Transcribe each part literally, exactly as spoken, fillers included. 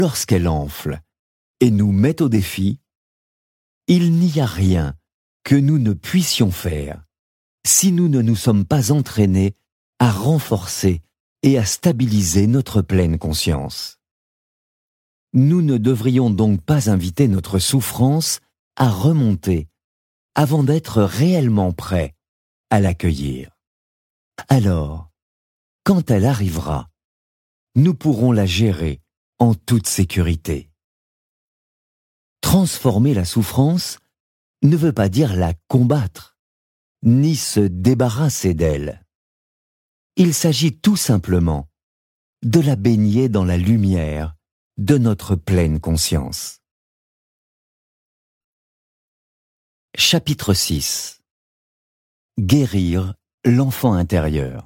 lorsqu'elle enfle et nous met au défi, il n'y a rien que nous ne puissions faire si nous ne nous sommes pas entraînés à renforcer et à stabiliser notre pleine conscience. Nous ne devrions donc pas inviter notre souffrance à remonter avant d'être réellement prêts à l'accueillir. Alors, quand elle arrivera, nous pourrons la gérer en toute sécurité. Transformer la souffrance ne veut pas dire la combattre, ni se débarrasser d'elle. Il s'agit tout simplement de la baigner dans la lumière de notre pleine conscience. Chapitre six. Guérir l'enfant intérieur.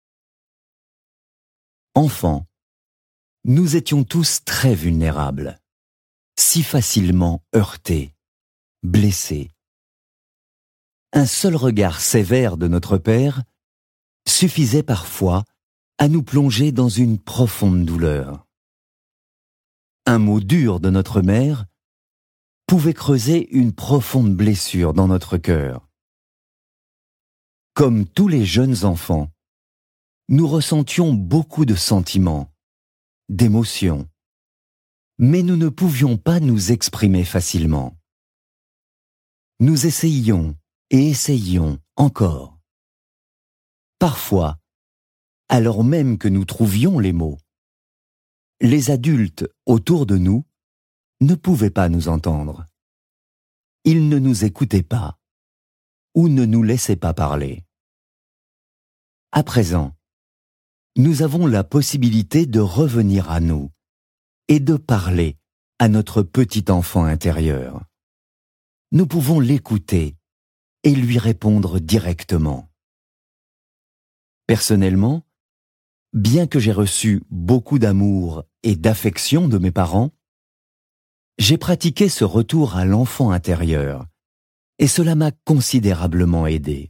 Enfants, nous étions tous très vulnérables, si facilement heurtés, blessés. Un seul regard sévère de notre Père suffisait parfois à nous plonger dans une profonde douleur. Un mot dur de notre mère pouvait creuser une profonde blessure dans notre cœur. Comme tous les jeunes enfants, nous ressentions beaucoup de sentiments, d'émotions, mais nous ne pouvions pas nous exprimer facilement. Nous essayions et essayions encore. Parfois, alors même que nous trouvions les mots, les adultes autour de nous ne pouvaient pas nous entendre. Ils ne nous écoutaient pas ou ne nous laissaient pas parler. À présent, nous avons la possibilité de revenir à nous et de parler à notre petit enfant intérieur. Nous pouvons l'écouter et lui répondre directement. Personnellement, bien que j'ai reçu beaucoup d'amour et d'affection de mes parents, j'ai pratiqué ce retour à l'enfant intérieur et cela m'a considérablement aidé.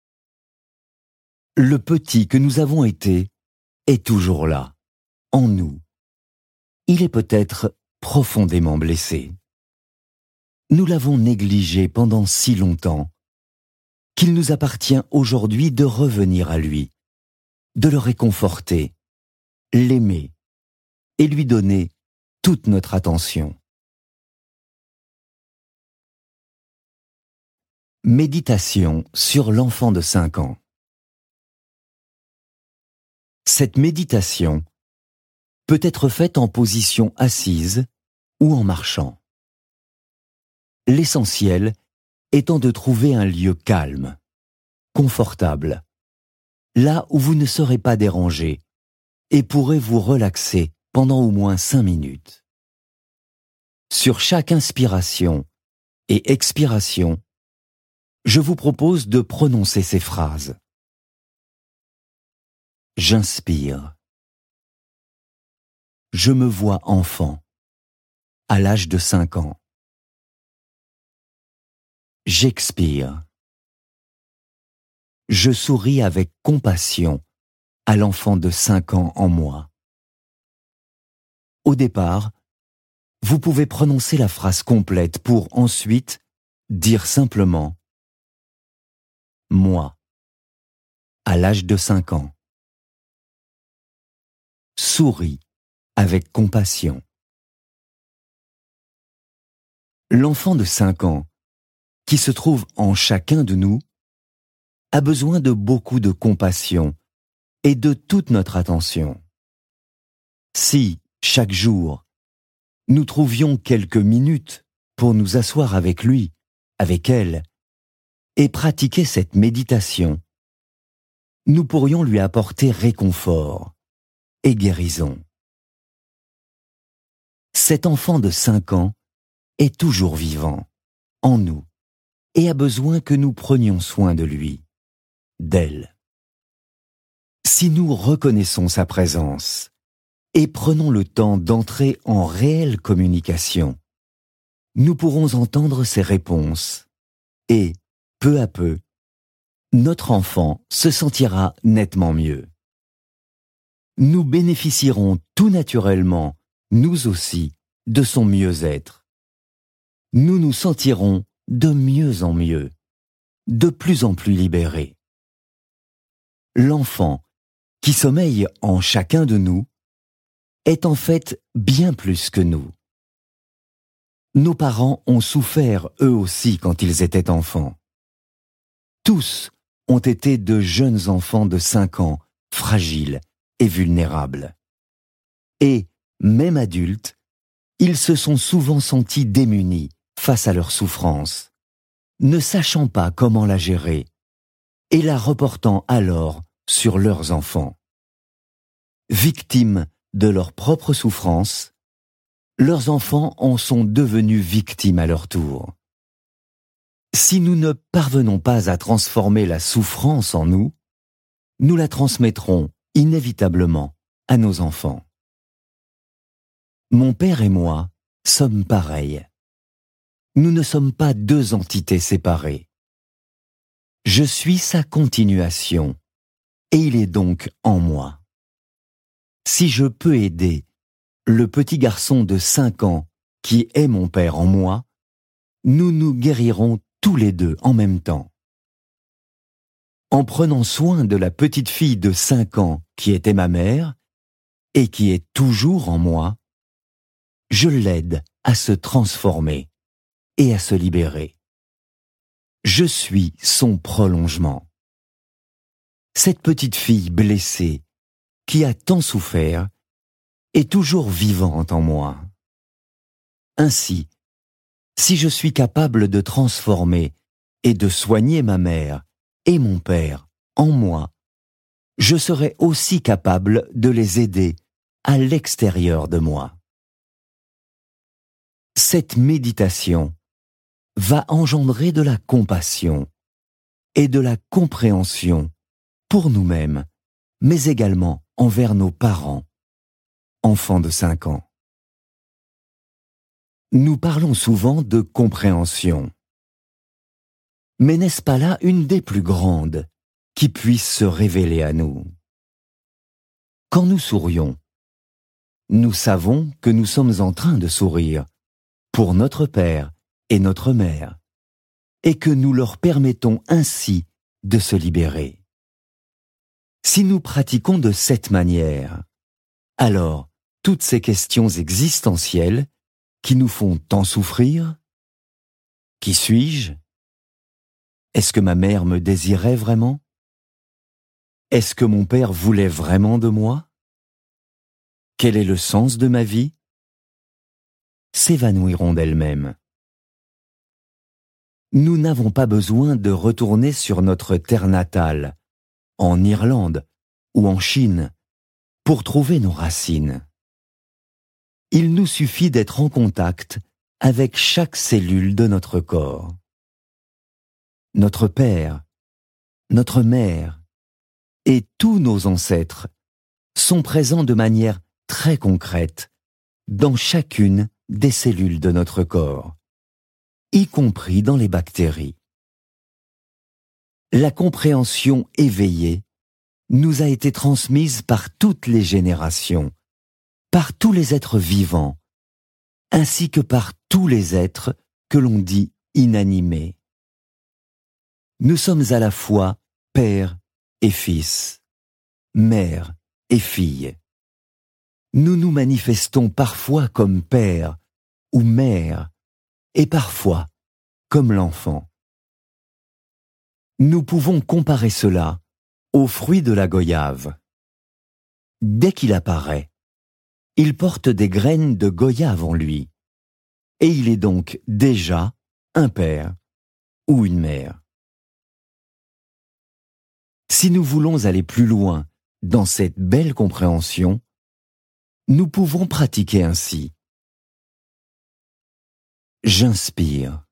Le petit que nous avons été est toujours là, en nous. Il est peut-être profondément blessé. Nous l'avons négligé pendant si longtemps qu'il nous appartient aujourd'hui de revenir à lui, de le réconforter, l'aimer et lui donner toute notre attention. Méditation sur l'enfant de cinq ans. Cette méditation peut être faite en position assise ou en marchant. L'essentiel étant de trouver un lieu calme, confortable, là où vous ne serez pas dérangé et pourrez vous relaxer pendant au moins cinq minutes. Sur chaque inspiration et expiration, je vous propose de prononcer ces phrases. J'inspire. Je me vois enfant, à l'âge de cinq ans. J'expire. Je souris avec compassion à l'enfant de cinq ans en moi. Au départ, vous pouvez prononcer la phrase complète pour ensuite dire simplement « Moi, à l'âge de cinq ans. » Souris avec compassion. L'enfant de cinq ans, qui se trouve en chacun de nous, a besoin de beaucoup de compassion et de toute notre attention. Si, chaque jour, nous trouvions quelques minutes pour nous asseoir avec lui, avec elle, et pratiquer cette méditation, nous pourrions lui apporter réconfort et guérison. Cet enfant de cinq ans est toujours vivant, en nous, et a besoin que nous prenions soin de lui, d'elle. Si nous reconnaissons sa présence et prenons le temps d'entrer en réelle communication, nous pourrons entendre ses réponses et, peu à peu, notre enfant se sentira nettement mieux. Nous bénéficierons tout naturellement nous aussi, de son mieux-être. Nous nous sentirons de mieux en mieux, de plus en plus libérés. L'enfant qui sommeille en chacun de nous est en fait bien plus que nous. Nos parents ont souffert eux aussi quand ils étaient enfants. Tous ont été de jeunes enfants de cinq ans, fragiles et vulnérables. Et, même adultes, ils se sont souvent sentis démunis face à leur souffrance, ne sachant pas comment la gérer, et la reportant alors sur leurs enfants. Victimes de leur propre souffrance, leurs enfants en sont devenus victimes à leur tour. Si nous ne parvenons pas à transformer la souffrance en nous, nous la transmettrons inévitablement à nos enfants. Mon père et moi sommes pareils. Nous ne sommes pas deux entités séparées. Je suis sa continuation, et il est donc en moi. Si je peux aider le petit garçon de cinq ans qui est mon père en moi, nous nous guérirons tous les deux en même temps. En prenant soin de la petite fille de cinq ans qui était ma mère et qui est toujours en moi, je l'aide à se transformer et à se libérer. Je suis son prolongement. Cette petite fille blessée, qui a tant souffert, est toujours vivante en moi. Ainsi, si je suis capable de transformer et de soigner ma mère et mon père en moi, je serai aussi capable de les aider à l'extérieur de moi. Cette méditation va engendrer de la compassion et de la compréhension pour nous-mêmes, mais également envers nos parents, enfants de cinq ans. Nous parlons souvent de compréhension. Mais n'est-ce pas là une des plus grandes qui puisse se révéler à nous? Quand nous sourions, nous savons que nous sommes en train de sourire pour notre père et notre mère, et que nous leur permettons ainsi de se libérer. Si nous pratiquons de cette manière, alors toutes ces questions existentielles qui nous font tant souffrir, qui suis-je? Est-ce que ma mère me désirait vraiment? Est-ce que mon père voulait vraiment de moi? Quel est le sens de ma vie? S'évanouiront d'elles-mêmes. Nous n'avons pas besoin de retourner sur notre terre natale, en Irlande ou en Chine, pour trouver nos racines. Il nous suffit d'être en contact avec chaque cellule de notre corps. Notre père, notre mère et tous nos ancêtres sont présents de manière très concrète dans chacune des cellules de notre corps, y compris dans les bactéries. La compréhension éveillée nous a été transmise par toutes les générations, par tous les êtres vivants, ainsi que par tous les êtres que l'on dit inanimés. Nous sommes à la fois père et fils, mère et fille. Nous nous manifestons parfois comme père ou mère, et parfois comme l'enfant. Nous pouvons comparer cela au fruit de la goyave. Dès qu'il apparaît, il porte des graines de goyave en lui, et il est donc déjà un père ou une mère. Si nous voulons aller plus loin dans cette belle compréhension, nous pouvons pratiquer ainsi. J'inspire.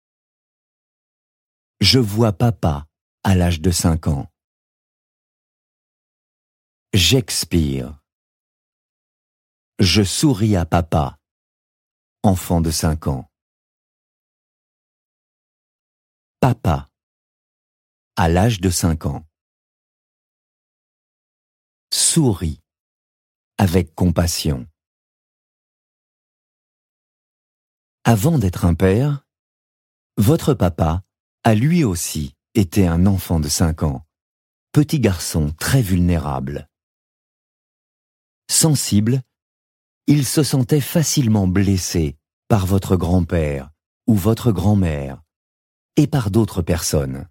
Je vois papa à l'âge de cinq ans. J'expire. Je souris à papa, enfant de cinq ans. Papa, à l'âge de cinq ans. Souris avec compassion. Avant d'être un père, votre papa a lui aussi été un enfant de cinq ans, petit garçon très vulnérable. Sensible, il se sentait facilement blessé par votre grand-père ou votre grand-mère et par d'autres personnes.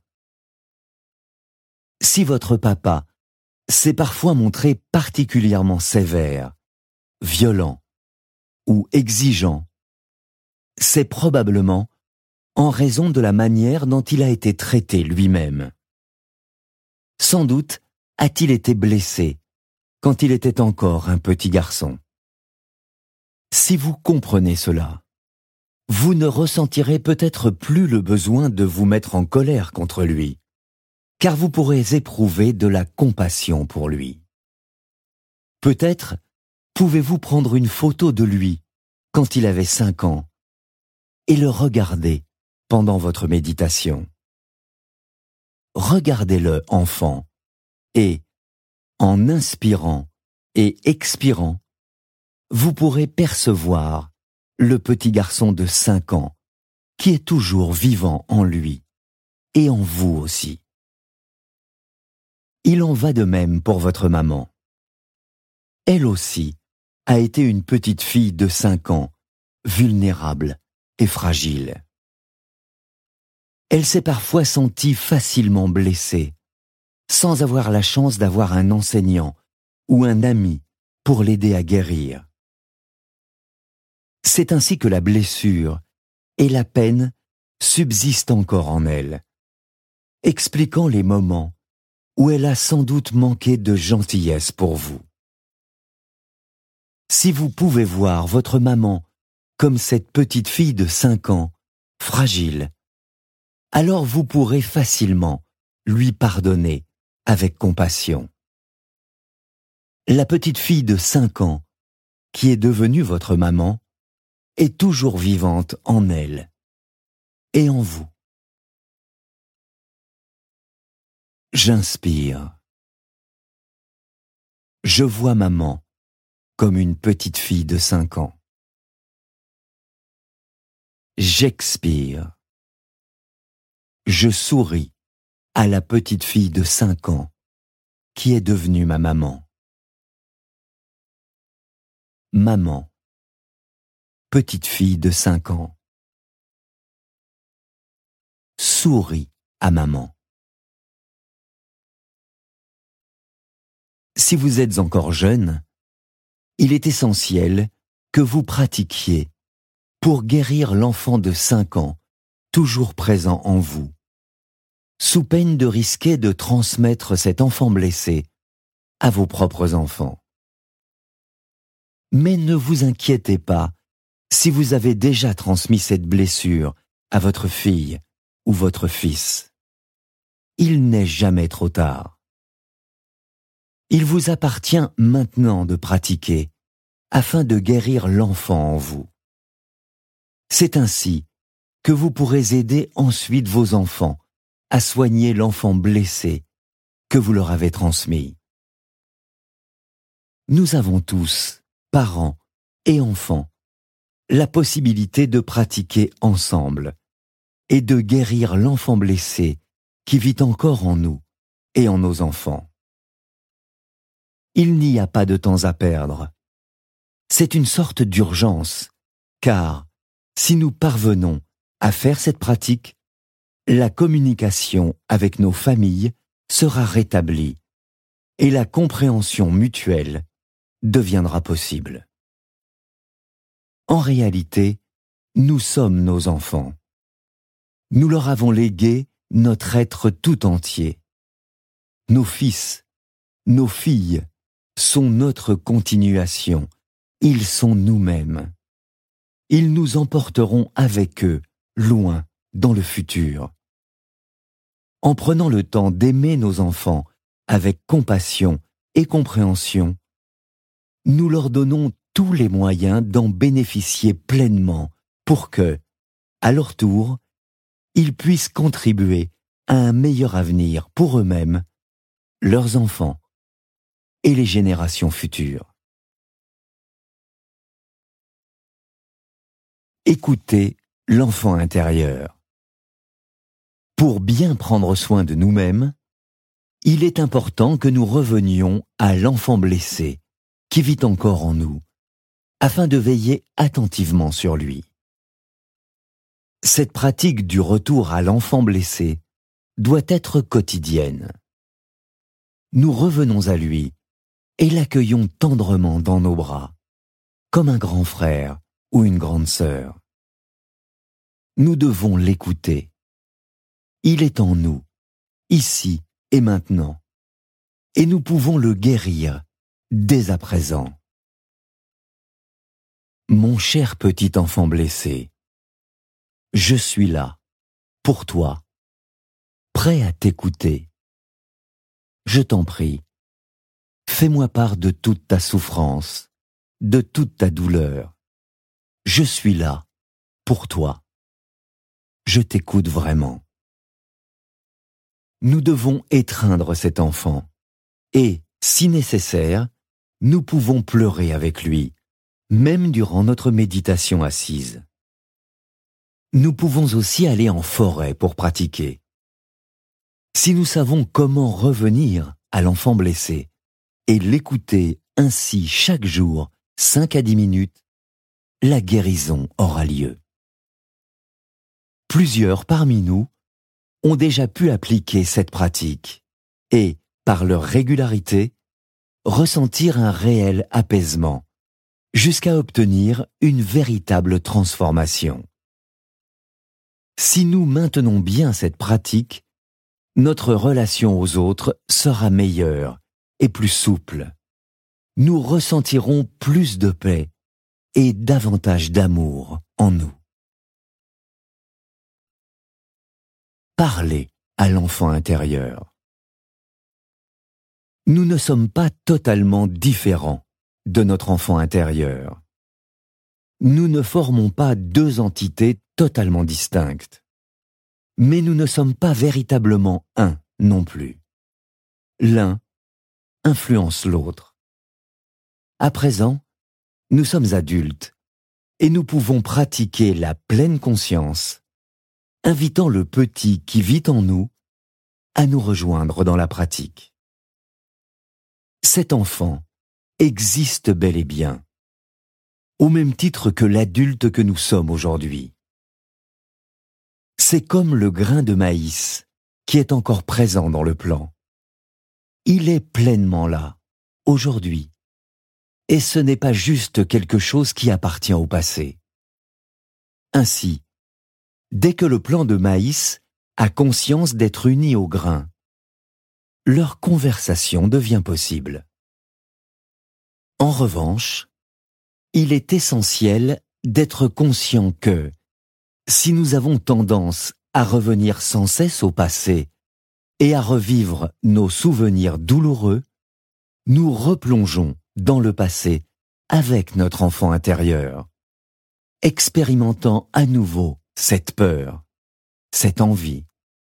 Si votre papa s'est parfois montré particulièrement sévère, violent ou exigeant, c'est probablement en raison de la manière dont il a été traité lui-même. Sans doute a-t-il été blessé quand il était encore un petit garçon. Si vous comprenez cela, vous ne ressentirez peut-être plus le besoin de vous mettre en colère contre lui, car vous pourrez éprouver de la compassion pour lui. Peut-être pouvez-vous prendre une photo de lui quand il avait cinq ans et le regarder pendant votre méditation. Regardez-le enfant et, en inspirant et expirant, vous pourrez percevoir le petit garçon de cinq ans qui est toujours vivant en lui et en vous aussi. Il en va de même pour votre maman. Elle aussi a été une petite fille de cinq ans, vulnérable et fragile. Elle s'est parfois sentie facilement blessée, sans avoir la chance d'avoir un enseignant ou un ami pour l'aider à guérir. C'est ainsi que la blessure et la peine subsistent encore en elle, expliquant les moments où elle a sans doute manqué de gentillesse pour vous. Si vous pouvez voir votre maman comme cette petite fille de cinq ans, fragile, alors vous pourrez facilement lui pardonner avec compassion. La petite fille de cinq ans, qui est devenue votre maman, est toujours vivante en elle et en vous. J'inspire. Je vois maman comme une petite fille de cinq ans. J'expire. Je souris à la petite fille de cinq ans qui est devenue ma maman. Maman, petite fille de cinq ans. Souris à maman. Si vous êtes encore jeune, il est essentiel que vous pratiquiez pour guérir l'enfant de cinq ans toujours présent en vous, sous peine de risquer de transmettre cet enfant blessé à vos propres enfants. Mais ne vous inquiétez pas si vous avez déjà transmis cette blessure à votre fille ou votre fils. Il n'est jamais trop tard. Il vous appartient maintenant de pratiquer afin de guérir l'enfant en vous. C'est ainsi que vous pourrez aider ensuite vos enfants à soigner l'enfant blessé que vous leur avez transmis. Nous avons tous, parents et enfants, la possibilité de pratiquer ensemble et de guérir l'enfant blessé qui vit encore en nous et en nos enfants. Il n'y a pas de temps à perdre. C'est une sorte d'urgence, car si nous parvenons à faire cette pratique, la communication avec nos familles sera rétablie et la compréhension mutuelle deviendra possible. En réalité, nous sommes nos enfants. Nous leur avons légué notre être tout entier. Nos fils, nos filles sont notre continuation. Ils sont nous-mêmes. Ils nous emporteront avec eux, loin, dans le futur. En prenant le temps d'aimer nos enfants avec compassion et compréhension, nous leur donnons tous les moyens d'en bénéficier pleinement pour que, à leur tour, ils puissent contribuer à un meilleur avenir pour eux-mêmes, leurs enfants et les générations futures. Écoutez l'enfant intérieur. Pour bien prendre soin de nous-mêmes, il est important que nous revenions à l'enfant blessé qui vit encore en nous, afin de veiller attentivement sur lui. Cette pratique du retour à l'enfant blessé doit être quotidienne. Nous revenons à lui et l'accueillons tendrement dans nos bras, comme un grand frère ou une grande sœur. Nous devons l'écouter. Il est en nous, ici et maintenant, et nous pouvons le guérir dès à présent. Mon cher petit enfant blessé, je suis là, pour toi, prêt à t'écouter. Je t'en prie, fais-moi part de toute ta souffrance, de toute ta douleur. Je suis là, pour toi. Je t'écoute vraiment. Nous devons étreindre cet enfant, et, si nécessaire, nous pouvons pleurer avec lui, même durant notre méditation assise. Nous pouvons aussi aller en forêt pour pratiquer. Si nous savons comment revenir à l'enfant blessé et l'écouter ainsi chaque jour, cinq à dix minutes, la guérison aura lieu. Plusieurs parmi nous ont déjà pu appliquer cette pratique et, par leur régularité, ressentir un réel apaisement, jusqu'à obtenir une véritable transformation. Si nous maintenons bien cette pratique, notre relation aux autres sera meilleure et plus souple. Nous ressentirons plus de paix et davantage d'amour en nous. Parlez à l'enfant intérieur. Nous ne sommes pas totalement différents de notre enfant intérieur. Nous ne formons pas deux entités totalement distinctes. Mais nous ne sommes pas véritablement un non plus. L'un influence l'autre. À présent, nous sommes adultes et nous pouvons pratiquer la pleine conscience, invitant le petit qui vit en nous à nous rejoindre dans la pratique. Cet enfant existe bel et bien, au même titre que l'adulte que nous sommes aujourd'hui. C'est comme le grain de maïs qui est encore présent dans le plan. Il est pleinement là, aujourd'hui, et ce n'est pas juste quelque chose qui appartient au passé. Ainsi, dès que le plant de maïs a conscience d'être uni au grain, leur conversation devient possible. En revanche, il est essentiel d'être conscient que, si nous avons tendance à revenir sans cesse au passé et à revivre nos souvenirs douloureux, nous replongeons dans le passé avec notre enfant intérieur, expérimentant à nouveau cette peur, cette envie.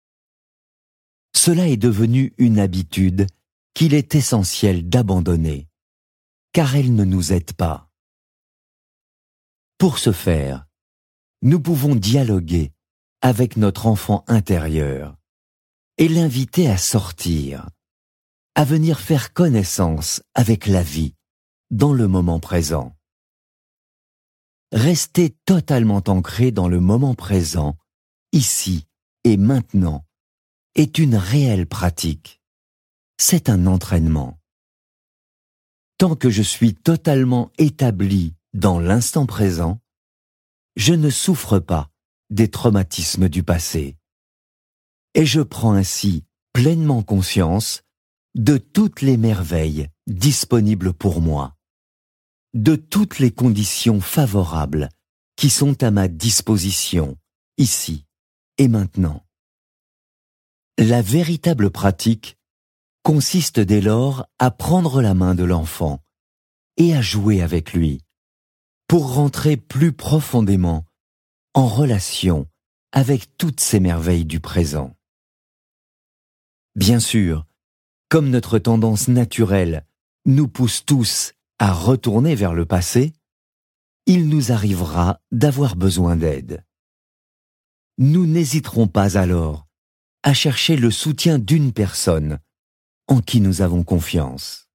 Cela est devenu une habitude qu'il est essentiel d'abandonner, car elle ne nous aide pas. Pour ce faire, nous pouvons dialoguer avec notre enfant intérieur et l'inviter à sortir, à venir faire connaissance avec la vie dans le moment présent. Rester totalement ancré dans le moment présent, ici et maintenant, est une réelle pratique. C'est un entraînement. Tant que je suis totalement établi dans l'instant présent, je ne souffre pas des traumatismes du passé. Et je prends ainsi pleinement conscience de toutes les merveilles disponibles pour moi, de toutes les conditions favorables qui sont à ma disposition, ici et maintenant. La véritable pratique consiste dès lors à prendre la main de l'enfant et à jouer avec lui, pour rentrer plus profondément en relation avec toutes ces merveilles du présent. Bien sûr, comme notre tendance naturelle nous pousse tous à retourner vers le passé, il nous arrivera d'avoir besoin d'aide. Nous n'hésiterons pas alors à chercher le soutien d'une personne en qui nous avons confiance.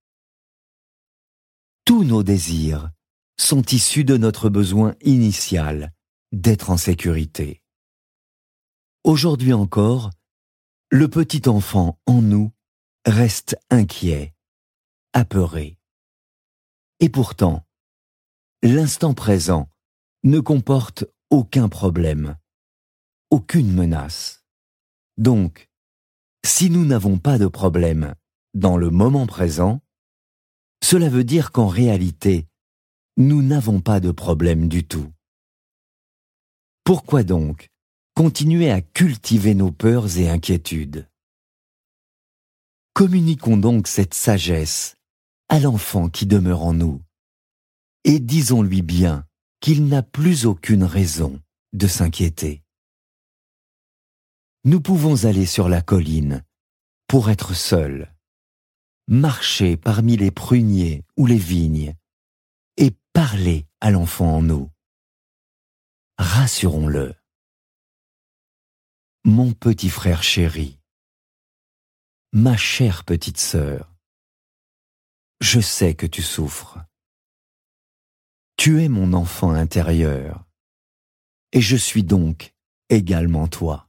Tous nos désirs sont issus de notre besoin initial d'être en sécurité. Aujourd'hui encore, le petit enfant en nous reste inquiet, apeuré. Et pourtant, l'instant présent ne comporte aucun problème, aucune menace. Donc, si nous n'avons pas de problème dans le moment présent, cela veut dire qu'en réalité, nous n'avons pas de problème du tout. Pourquoi donc continuer à cultiver nos peurs et inquiétudes? Communiquons donc cette sagesse à l'enfant qui demeure en nous, et disons-lui bien qu'il n'a plus aucune raison de s'inquiéter. Nous pouvons aller sur la colline pour être seuls, marcher parmi les pruniers ou les vignes, et parler à l'enfant en nous. Rassurons-le. Mon petit frère chéri, ma chère petite sœur, je sais que tu souffres. Tu es mon enfant intérieur, et je suis donc également toi.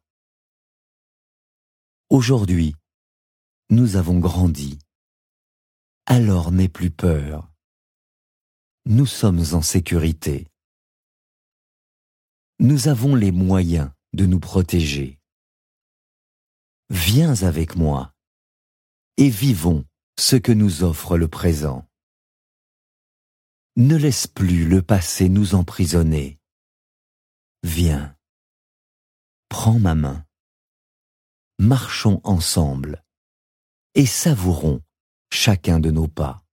Aujourd'hui, nous avons grandi. Alors n'aie plus peur. Nous sommes en sécurité. Nous avons les moyens de nous protéger. Viens avec moi et vivons ce que nous offre le présent. Ne laisse plus le passé nous emprisonner. Viens, prends ma main, marchons ensemble et savourons chacun de nos pas.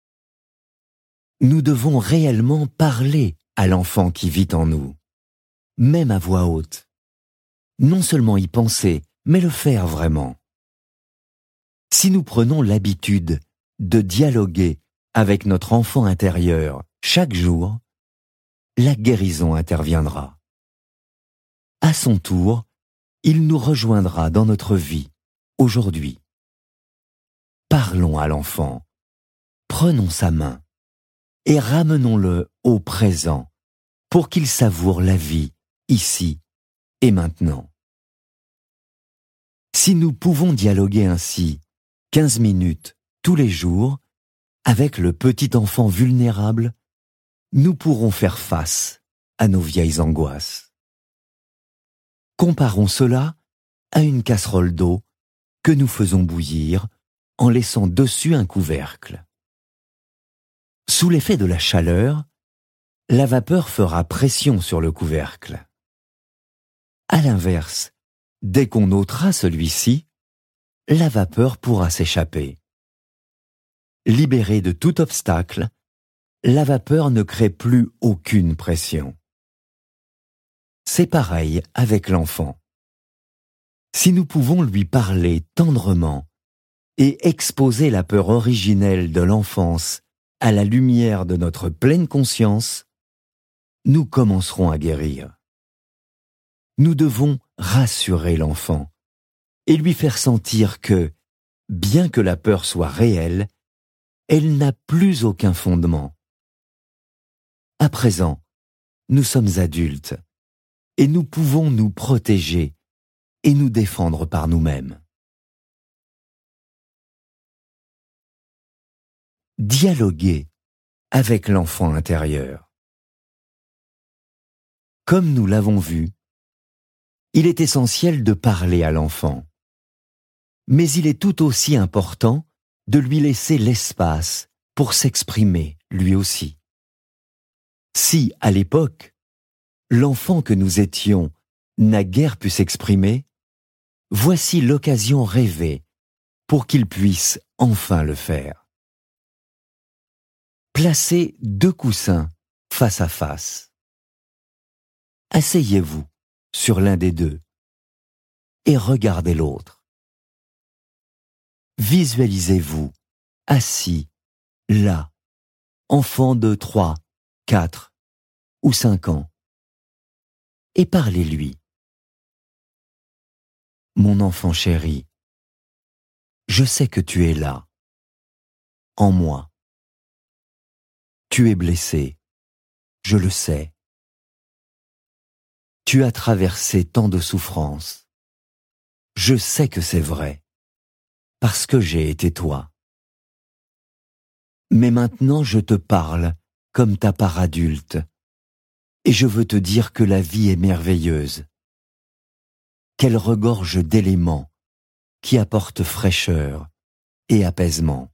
Nous devons réellement parler à l'enfant qui vit en nous, même à voix haute. Non seulement y penser, mais le faire vraiment. Si nous prenons l'habitude de dialoguer avec notre enfant intérieur chaque jour, la guérison interviendra. À son tour, il nous rejoindra dans notre vie, aujourd'hui. Parlons à l'enfant, prenons sa main et ramenons-le au présent pour qu'il savoure la vie ici et maintenant. Si nous pouvons dialoguer ainsi quinze minutes tous les jours avec le petit enfant vulnérable, nous pourrons faire face à nos vieilles angoisses. Comparons cela à une casserole d'eau que nous faisons bouillir en laissant dessus un couvercle. Sous l'effet de la chaleur, la vapeur fera pression sur le couvercle. À l'inverse, dès qu'on ôtera celui-ci, la vapeur pourra s'échapper. Libérée de tout obstacle, la vapeur ne crée plus aucune pression. C'est pareil avec l'enfant. Si nous pouvons lui parler tendrement et exposer la peur originelle de l'enfance à la lumière de notre pleine conscience, nous commencerons à guérir. Nous devons rassurer l'enfant et lui faire sentir que, bien que la peur soit réelle, elle n'a plus aucun fondement. À présent, nous sommes adultes et nous pouvons nous protéger et nous défendre par nous-mêmes. Dialoguer avec l'enfant intérieur. Comme nous l'avons vu, il est essentiel de parler à l'enfant. Mais il est tout aussi important de lui laisser l'espace pour s'exprimer lui aussi. Si, à l'époque, l'enfant que nous étions n'a guère pu s'exprimer, voici l'occasion rêvée pour qu'il puisse enfin le faire. Placez deux coussins face à face. Asseyez-vous sur l'un des deux et regardez l'autre. Visualisez-vous assis, là, enfant de trois, quatre, ou cinq ans, et parlez-lui. Mon enfant chéri, je sais que tu es là, en moi. Tu es blessé, je le sais. Tu as traversé tant de souffrances. Je sais que c'est vrai, parce que j'ai été toi. Mais maintenant je te parle comme ta part adulte, et je veux te dire que la vie est merveilleuse, qu'elle regorge d'éléments qui apportent fraîcheur et apaisement.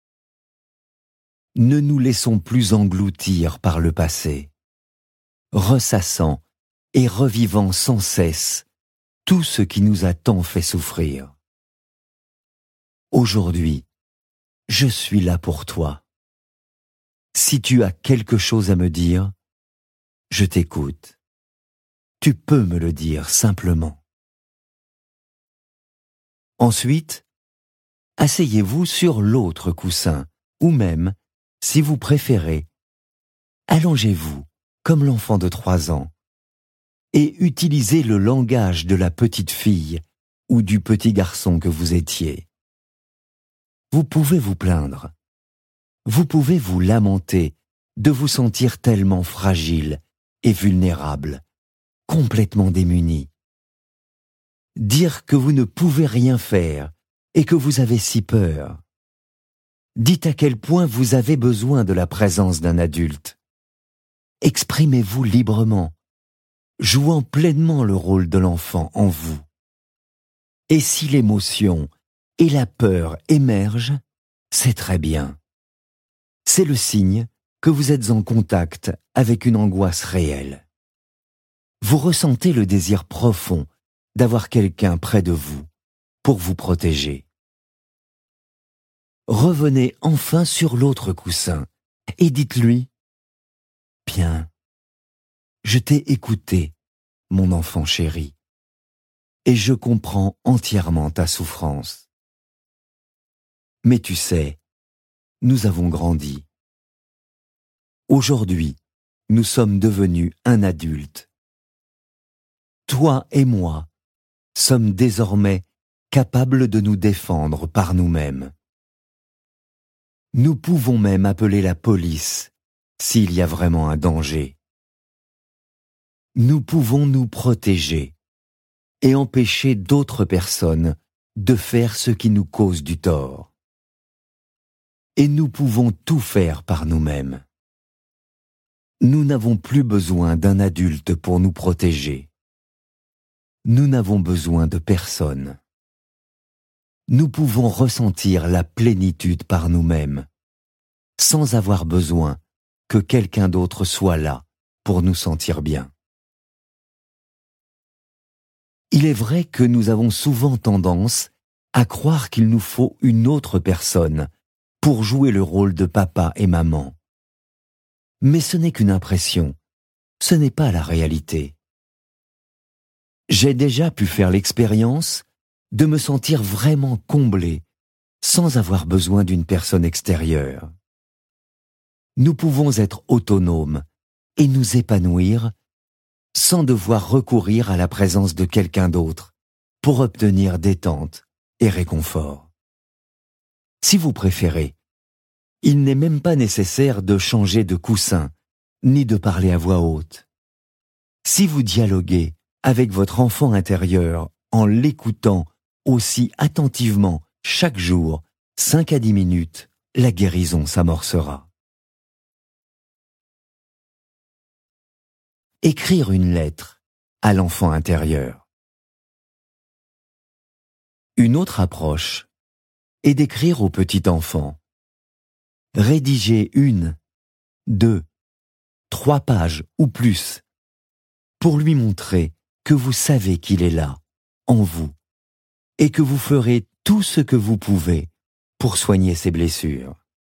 Ne nous laissons plus engloutir par le passé, ressassant et revivant sans cesse tout ce qui nous a tant fait souffrir. Aujourd'hui, je suis là pour toi. Si tu as quelque chose à me dire, je t'écoute. Tu peux me le dire simplement. Ensuite, asseyez-vous sur l'autre coussin, ou même, si vous préférez, allongez-vous comme l'enfant de trois ans et utilisez le langage de la petite fille ou du petit garçon que vous étiez. Vous pouvez vous plaindre. Vous pouvez vous lamenter de vous sentir tellement fragile et vulnérable, complètement démuni. Dire que vous ne pouvez rien faire et que vous avez si peur. Dites à quel point vous avez besoin de la présence d'un adulte. Exprimez-vous librement, jouant pleinement le rôle de l'enfant en vous. Et si l'émotion et la peur émergent, c'est très bien. C'est le signe que vous êtes en contact avec une angoisse réelle. Vous ressentez le désir profond d'avoir quelqu'un près de vous pour vous protéger. Revenez enfin sur l'autre coussin et dites-lui « Bien, je t'ai écouté, mon enfant chéri, et je comprends entièrement ta souffrance. Mais tu sais, nous avons grandi. Aujourd'hui, nous sommes devenus un adulte. Toi et moi sommes désormais capables de nous défendre par nous-mêmes. Nous pouvons même appeler la police s'il y a vraiment un danger. Nous pouvons nous protéger et empêcher d'autres personnes de faire ce qui nous cause du tort. Et nous pouvons tout faire par nous-mêmes. Nous n'avons plus besoin d'un adulte pour nous protéger. Nous n'avons besoin de personne. Nous pouvons ressentir la plénitude par nous-mêmes, sans avoir besoin que quelqu'un d'autre soit là pour nous sentir bien. Il est vrai que nous avons souvent tendance à croire qu'il nous faut une autre personne pour jouer le rôle de papa et maman. Mais ce n'est qu'une impression, ce n'est pas la réalité. J'ai déjà pu faire l'expérience de me sentir vraiment comblé sans avoir besoin d'une personne extérieure. Nous pouvons être autonomes et nous épanouir sans devoir recourir à la présence de quelqu'un d'autre pour obtenir détente et réconfort. Si vous préférez, il n'est même pas nécessaire de changer de coussin, ni de parler à voix haute. Si vous dialoguez avec votre enfant intérieur en l'écoutant aussi attentivement chaque jour, cinq à dix minutes, la guérison s'amorcera. Écrire une lettre à l'enfant intérieur. Une autre approche est d'écrire au petit enfant. Rédigez une, deux, trois pages ou plus pour lui montrer que vous savez qu'il est là, en vous, et que vous ferez tout ce que vous pouvez pour soigner ses blessures.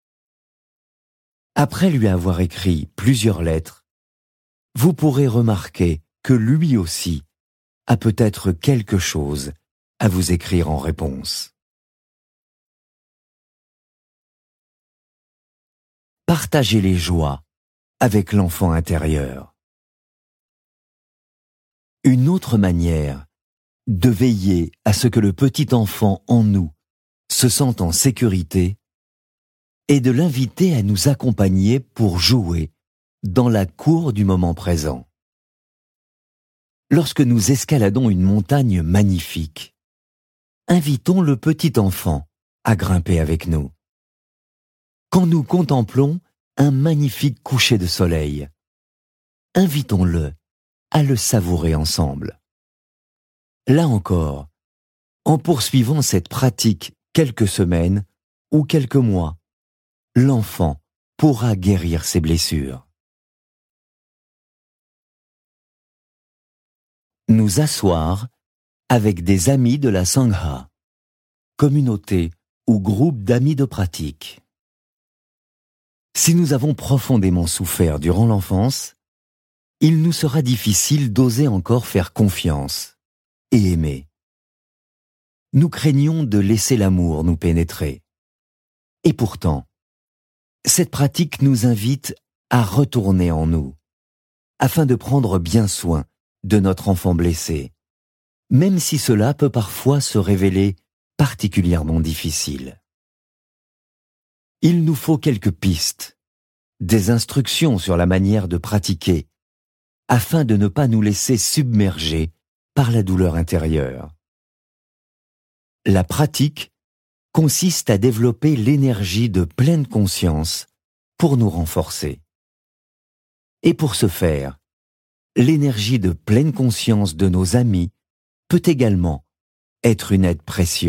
Après lui avoir écrit plusieurs lettres, vous pourrez remarquer que lui aussi a peut-être quelque chose à vous écrire en réponse. Partagez les joies avec l'enfant intérieur. Une autre manière de veiller à ce que le petit enfant en nous se sente en sécurité est de l'inviter à nous accompagner pour jouer dans la cour du moment présent. Lorsque nous escaladons une montagne magnifique, invitons le petit enfant à grimper avec nous. Quand nous contemplons un magnifique coucher de soleil, invitons-le à le savourer ensemble. Là encore, en poursuivant cette pratique quelques semaines ou quelques mois, l'enfant pourra guérir ses blessures. Nous asseoir avec des amis de la Sangha, communauté ou groupe d'amis de pratique. Si nous avons profondément souffert durant l'enfance, il nous sera difficile d'oser encore faire confiance et aimer. Nous craignons de laisser l'amour nous pénétrer. Et pourtant, cette pratique nous invite à retourner en nous, afin de prendre bien soin de notre enfant blessé, même si cela peut parfois se révéler particulièrement difficile. Il nous faut quelques pistes, des instructions sur la manière de pratiquer, afin de ne pas nous laisser submerger par la douleur intérieure. La pratique consiste à développer l'énergie de pleine conscience pour nous renforcer. Et pour ce faire, l'énergie de pleine conscience de nos amis peut également être une aide précieuse.